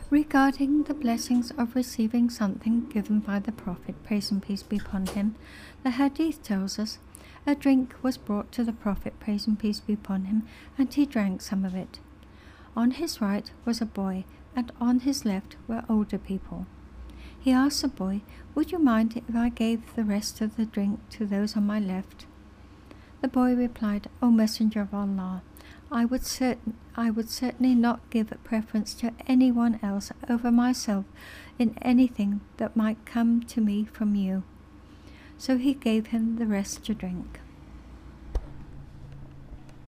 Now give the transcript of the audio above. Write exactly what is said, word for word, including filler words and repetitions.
Regarding the blessings of receiving something given by the Prophet, praise and peace be upon him, the Hadith tells us, a drink was brought to the Prophet, praise and peace be upon him, and he drank some of it. On his right was a boy, and on his left were older people. He asked the boy, "Would you mind if I gave the rest of the drink to those on my left?" The boy replied, "O Messenger of Allah, I would, certain, I would certainly not give preference to anyone else over myself in anything that might come to me from you." So he gave him the rest to drink.